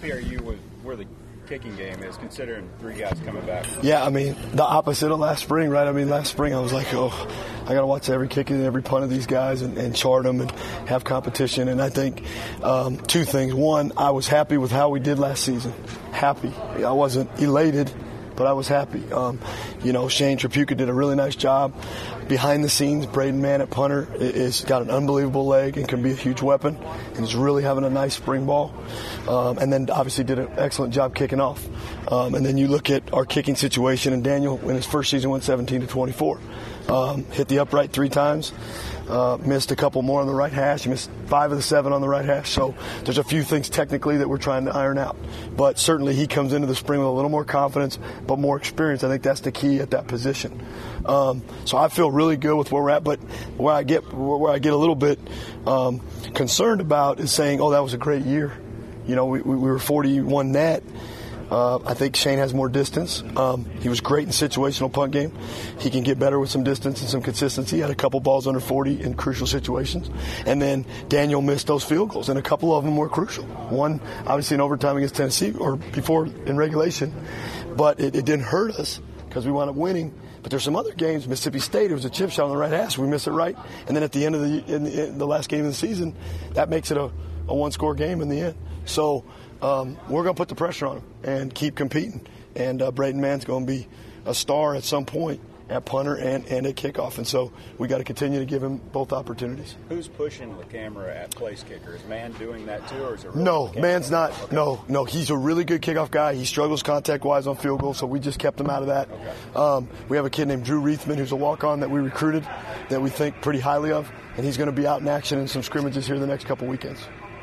happy are you with where the kicking game is, considering 3 guys coming back? Yeah, I mean, the opposite of last spring, right? I mean, last spring I was like, oh, I got to watch every kick and every punt of these guys and chart them and have competition. And I think 2 things. One, I was happy with how we did last season. Happy. I wasn't elated, but I was happy. Shane Trapuka did a really nice job. Behind the scenes, Braden Mann at punter is got an unbelievable leg and can be a huge weapon. And he's really having a nice spring ball. And then obviously did an excellent job kicking off. And then you look at our kicking situation, and Daniel in his first season went 17-24. Hit the upright 3 times. Missed a couple more on the right hash. He missed 5 of the 7 on the right hash. So there's a few things technically that we're trying to iron out. But certainly he comes into the spring with a little more confidence, but more experience. I think that's the key at that position. So I feel really good with where we're at. But where I get a little bit concerned about is saying, oh, that was a great year. We were 41 net. I think Shane has more distance. He was great in situational punt game. He can get better with some distance and some consistency. He had a couple balls under 40 in crucial situations. And then Daniel missed those field goals, and a couple of them were crucial. One, obviously, in overtime against Tennessee, or before in regulation. But it didn't hurt us because we wound up winning. But there's some other games. Mississippi State, it was a chip shot on the right hash. We missed it right. And then at the end of in the last game of the season, that makes it a 1-score game in the end. So we're going to put the pressure on him and keep competing. And Braden Mann's going to be a star at some point at punter and at kickoff. And so we got to continue to give him both opportunities. Who's pushing the camera at place kicker? Is Mann doing that too, or is it really No, Mann's not. Okay. No. He's a really good kickoff guy. He struggles contact-wise on field goals, so we just kept him out of that. Okay. We have a kid named Drew Reithman who's a walk-on that we recruited that we think pretty highly of, and he's going to be out in action in some scrimmages here the next couple weekends.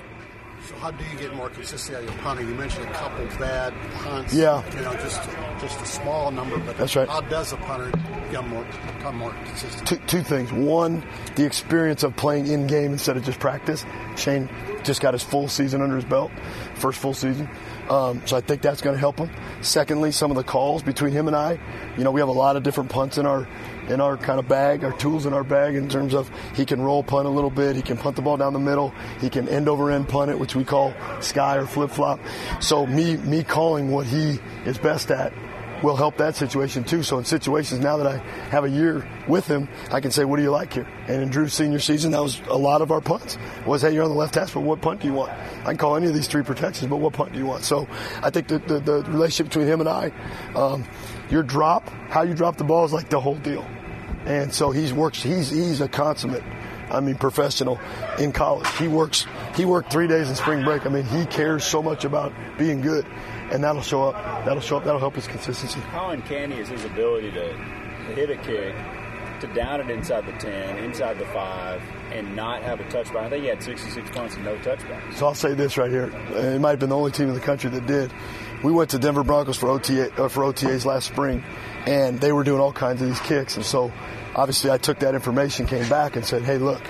So how do you get more consistency out of your punting? You mentioned a couple bad punts. Yeah. Just a small number. But that's right. How does a punter become more consistent? Two things. One, the experience of playing in-game instead of just practice. Shane just got his full season under his belt, first full season. So I think that's going to help him. Secondly, some of the calls between him and I. We have a lot of different punts in our kind of bag, our tools in our bag, in terms of he can roll punt a little bit, he can punt the ball down the middle, he can end over end punt it, which we call sky or flip flop. So me calling what he is best at will help that situation too. So in situations now that I have a year with him, I can say, what do you like here? And in Drew's senior season, that was a lot of our punts. Was, hey, you're on the left hash, but what punt do you want? I can call any of these 3 protections, but what punt do you want? So I think the relationship between him and I, your drop, how you drop the ball is like the whole deal. And so he's a consummate, professional in college. He worked 3 days in spring break. He cares so much about being good, and that'll show up. That'll help his consistency. How uncanny is his ability to hit a kick, to down it inside the 10, inside the 5, and not have a touchback? I think he had 66 punts and no touchbacks. So I'll say this right here. It might have been the only team in the country that did. We went to Denver Broncos for OTAs last spring, and they were doing all kinds of these kicks. And so obviously I took that information, came back and said, hey, look,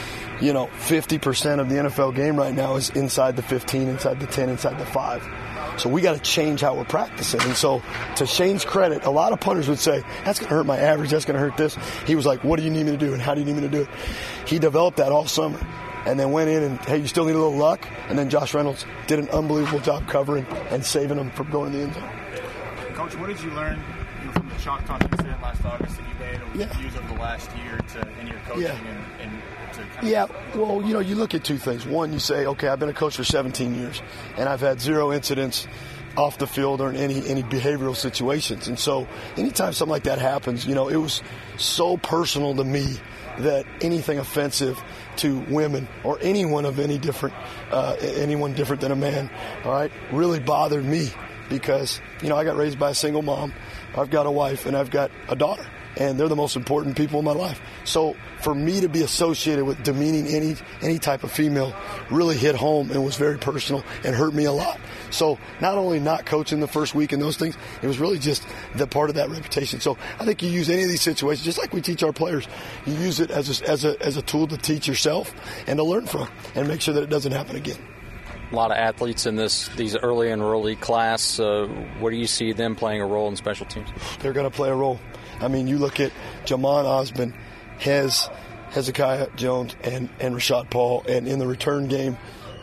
50% of the NFL game right now is inside the 15, inside the 10, inside the 5. So we got to change how we're practicing. And so to Shane's credit, a lot of punters would say, that's going to hurt my average, that's going to hurt this. He was like, what do you need me to do and how do you need me to do it? He developed that all summer and then went in and, hey, you still need a little luck. And then Josh Reynolds did an unbelievable job covering and saving him from going to the end zone. Coach, what did you learn from the Choctaw incident last August that you've been able to use over the last year in your coaching and to kind of... Well, you look at 2 things. One, you say, okay, I've been a coach for 17 years, and I've had 0 incidents off the field or in any behavioral situations. And so anytime something like that happens, it was so personal to me that anything offensive to women or anyone of anyone different than a man, all right, really bothered me because, I got raised by a single mom. I've got a wife and I've got a daughter, and they're the most important people in my life. So for me to be associated with demeaning any type of female really hit home and was very personal and hurt me a lot. So not only not coaching the first week and those things, it was really just the part of that reputation. So I think you use any of these situations, just like we teach our players, you use it as a tool to teach yourself and to learn from and make sure that it doesn't happen again. A lot of athletes in these early enrollee class. Where do you see them playing a role in special teams? They're going to play a role. You look at Jamon Osmond, Hezekiah Jones, and Rashad Paul, and in the return game,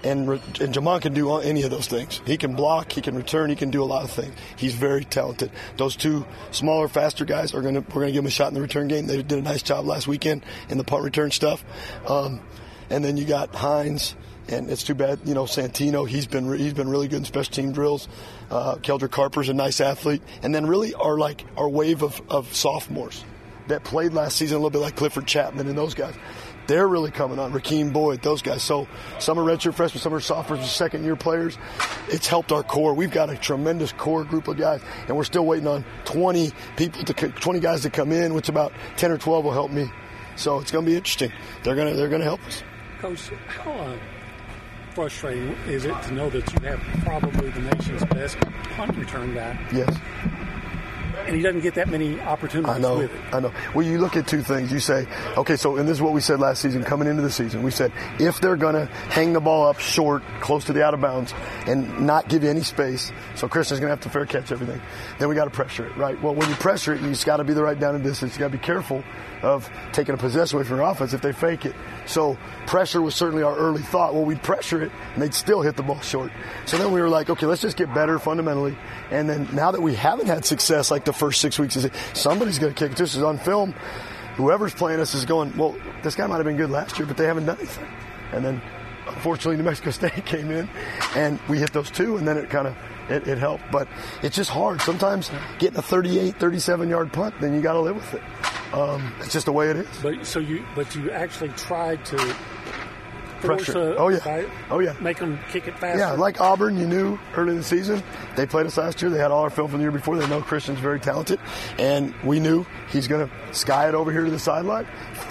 And Jamon can do any of those things. He can block, he can return, he can do a lot of things. He's very talented. Those two smaller, faster guys we're gonna give them a shot in the return game. They did a nice job last weekend in the punt return stuff. And then you got Hines, and it's too bad, Santino. He's been really good in special team drills. Keldrick Harper's a nice athlete, and then really our wave of sophomores that played last season a little bit like Clifford Chapman and those guys. They're really coming on. Rakeem Boyd, those guys. So some are redshirt freshmen, some are sophomores, second-year players. It's helped our core. We've got a tremendous core group of guys, and we're still waiting on 20 guys to come in, which about 10 or 12 will help me. So it's going to be interesting. They're going to help us. Coach, how frustrating is it to know that you have probably the nation's best punt return guy? Yes. And he doesn't get that many opportunities with it. I know. Well, you look at two things. You say, okay, so, and this is what we said last season, coming into the season. We said, if they're going to hang the ball up short, close to the out of bounds, and not give you any space, so Christian's going to have to fair catch everything, then we got to pressure it, right? Well, when you pressure it, you just got to be the right down and distance. You got to be careful of taking a possession away from your offense if they fake it. So pressure was certainly our early thought. Well, we'd pressure it, and they'd still hit the ball short. So then we were like, okay, let's just get better fundamentally. And then now that we haven't had success like the first 6 weeks, somebody's going to kick it. This is on film. Whoever's playing us is going, well, this guy might have been good last year, but they haven't done anything. And then, unfortunately, New Mexico State came in, and we hit those two, and then it helped. But it's just hard. Sometimes getting a 38, 37-yard punt, then you got to live with it. It's just the way it is. But you actually tried to pressure. Make them kick it faster. Yeah, like Auburn, you knew early in the season. They played us last year. They had all our film from the year before. They know Christian's very talented. And we knew he's going to sky it over here to the sideline,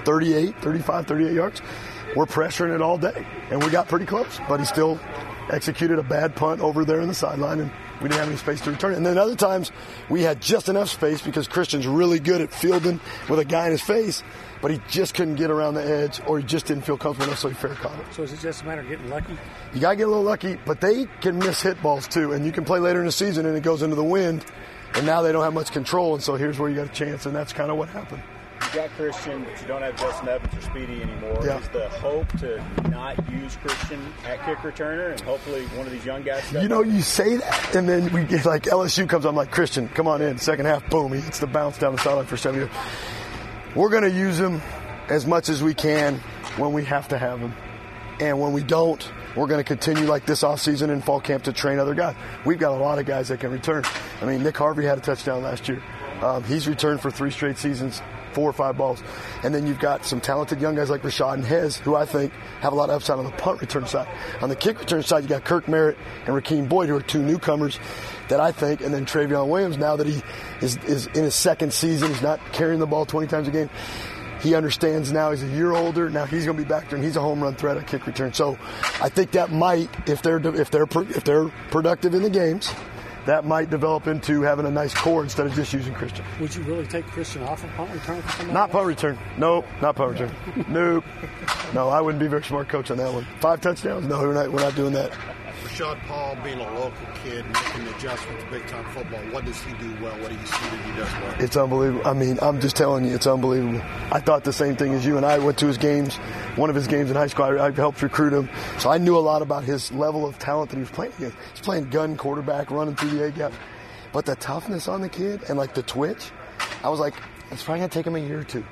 38 yards. We're pressuring it all day. And we got pretty close. But he still executed a bad punt over there in the sideline, and we didn't have any space to return it. And then other times we had just enough space because Christian's really good at fielding with a guy in his face, but he just couldn't get around the edge, or he just didn't feel comfortable enough, so he fair caught it. So is it just a matter of getting lucky? You got to get a little lucky, but they can miss hit balls too, and you can play later in the season and it goes into the wind, and now they don't have much control, and so here's where you got a chance, and that's kind of what happened. You got Christian, but you don't have Justin Evans or Speedy anymore. Yeah. Is the hope to not use Christian at kick returner, and hopefully one of these young guys? You say that, and then we get like LSU comes. I'm like, Christian, come on in. Second half, boom, he hits the bounce down the sideline for 7 years. We're going to use him as much as we can when we have to have him, and when we don't, we're going to continue like this offseason and fall camp to train other guys. We've got a lot of guys that can return. I mean, Nick Harvey had a touchdown last year. He's returned for 3 straight seasons, 4 or 5 balls. And then you've got some talented young guys like Rashad and Hez, who I think have a lot of upside on the punt return side. On the kick return side, you got Kirk Merritt and Rakeem Boyd, who are 2 newcomers that I think, and then Travion Williams, now that he is in his second season, he's not carrying the ball 20 times a game. He understands now he's a year older. Now he's going to be back there, and he's a home run threat at kick return. So I think that might, if they're productive in the games, that might develop into having a nice core instead of just using Christian. Would you really take Christian off of punt return for somebody Not else? punt return. Nope, not punt return. Nope. No, I wouldn't be a very smart coach on that one. 5 touchdowns? No, we're not doing that. Rashad Paul, being a local kid, making adjustments to big-time football, what does he do well? What do you see that he does well? It's unbelievable. I mean, I'm just telling you, it's unbelievable. I thought the same thing as you, and I went to his games, one of his games in high school. I helped recruit him. So I knew a lot about his level of talent that he was playing against. He's playing gun quarterback, running through the A-gap. But the toughness on the kid and, like, the twitch, I was like, it's probably going to take him a year or 2.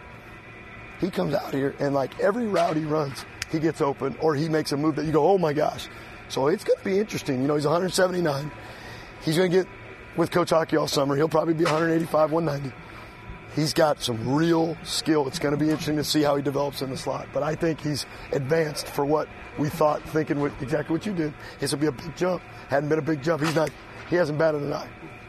He comes out here, and, like, every route he runs, he gets open, or he makes a move that you go, oh, my gosh. So it's going to be interesting. You know, he's 179. He's going to get with Coach Hockey all summer. He'll probably be 185, 190. He's got some real skill. It's going to be interesting to see how he develops in the slot. But I think he's advanced for what we thought, thinking with exactly what you did. This will be a big jump. Hadn't been a big jump. He hasn't batted an eye.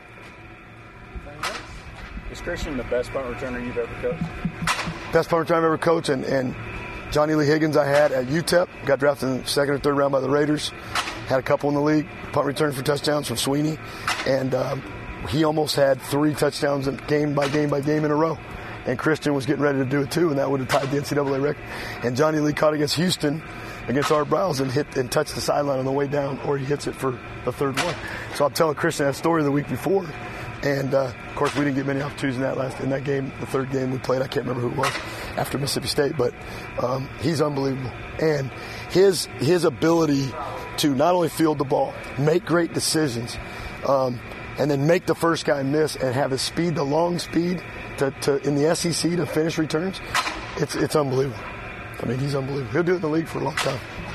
Is Christian the best punt returner you've ever coached? Best punt returner I've ever coached, and Johnny Lee Higgins I had at UTEP, got drafted in the 2nd or 3rd round by the Raiders, had a couple in the league, punt return for touchdowns from Sweeney, and he almost had 3 touchdowns game by game in a row. And Christian was getting ready to do it too, and that would have tied the NCAA record. And Johnny Lee caught against Houston, against Art Browse, and hit and touched the sideline on the way down, or he hits it for the 3rd one. So I'm telling Christian that story the week before. And, of course, we didn't get many opportunities in that game, the 3rd game we played. I can't remember who it was after Mississippi State, but he's unbelievable. And his ability to not only field the ball, make great decisions, and then make the first guy miss and have his speed, the long speed to in the SEC to finish returns, it's unbelievable. I mean, he's unbelievable. He'll do it in the league for a long time.